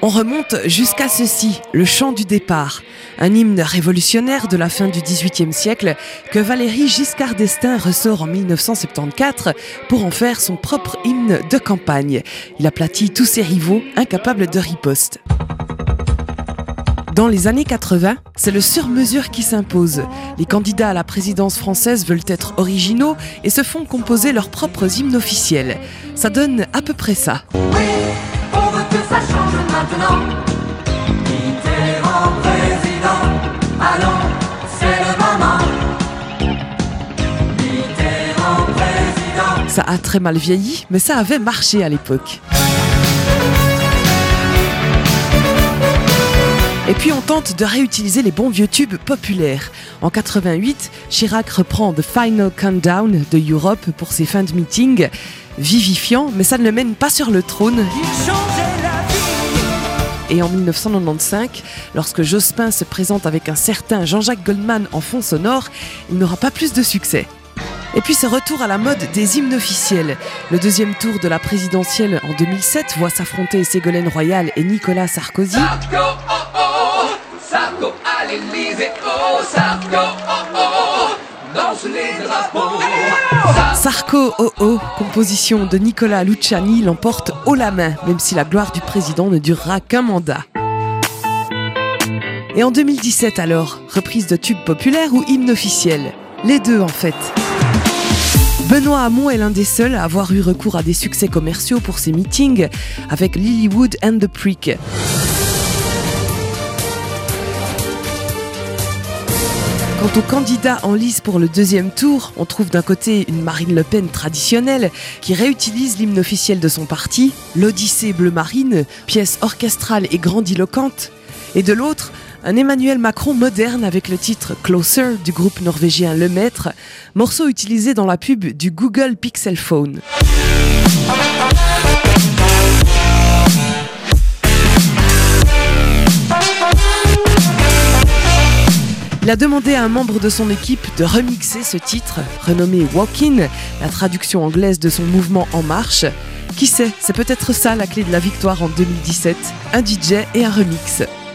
On remonte jusqu'à ceci, le chant du départ, un hymne révolutionnaire de la fin du XVIIIe siècle que Valéry Giscard d'Estaing ressort en 1974 pour en faire son propre hymne de campagne. Il aplatit tous ses rivaux, incapables de riposte. Dans les années 80, c'est le sur-mesure qui s'impose. Les candidats à la présidence française veulent être originaux et se font composer leurs propres hymnes officiels. Ça donne à peu près ça. Oui, on veut que ça change maintenant. Mitterrand président, allons, c'est le moment. Mitterrand président. Ça a très mal vieilli, mais ça avait marché à l'époque. Et puis on tente de réutiliser les bons vieux tubes populaires. En 88, Chirac reprend The Final Countdown de Europe pour ses fins de meeting. Vivifiant, mais ça ne le mène pas sur le trône. Et en 1995, lorsque Jospin se présente avec un certain Jean-Jacques Goldman en fond sonore, il n'aura pas plus de succès. Et puis ce retour à la mode des hymnes officiels. Le deuxième tour de la présidentielle en 2007 voit s'affronter Ségolène Royal et Nicolas Sarkozy. Sarko, oh oh, Sarko à l'Élysée, oh Sarko, oh oh, danse les drapeaux. Sarko, oh oh, composition de Nicolas Luciani, l'emporte haut la main, même si la gloire du président ne durera qu'un mandat. Et en 2017 alors, reprise de tubes populaires ou hymne officiel? Les deux en fait. Benoît Hamon est l'un des seuls à avoir eu recours à des succès commerciaux pour ses meetings avec Lilywood and the Prick. Quant aux candidats en lice pour le deuxième tour, on trouve d'un côté une Marine Le Pen traditionnelle qui réutilise l'hymne officiel de son parti, l'Odyssée bleu marine, pièce orchestrale et grandiloquente, et de l'autre, un Emmanuel Macron moderne avec le titre Closer du groupe norvégien Lemaitre, morceau utilisé dans la pub du Google Pixel Phone. Il a demandé à un membre de son équipe de remixer ce titre, renommé Walkin', la traduction anglaise de son mouvement En Marche. Qui sait, c'est peut-être ça la clé de la victoire en 2017, un DJ et un remix.